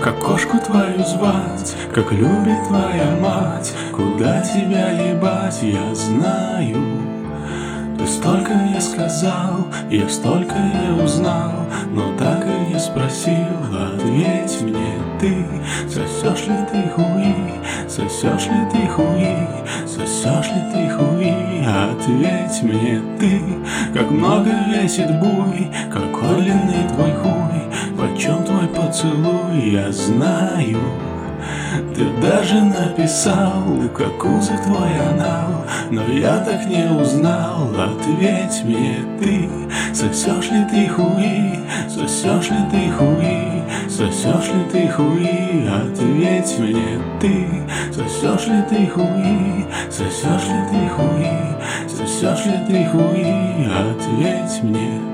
Как кошку твою звать, как любит твоя мать, куда тебя ебать, я знаю. Ты столько не сказал, я столько не узнал, но так и не спросил, ответь мне ты. Сосешь ли ты хуи, сосешь ли ты хуи, сосешь ли ты хуи, ответь мне ты. Как много весит буй, какой длинный твой хуй, почем твой поцелуй, я знаю. Ты даже написал, как узок твой анал, но я так не узнал, ответь мне ты. Сосешь ли ты хуи, сосешь ли ты хуи, сосешь ли ты хуи, ответь мне ты. Сосешь ли ты хуи, сосешь ли ты хуи, сосешь ли ты хуи, ответь мне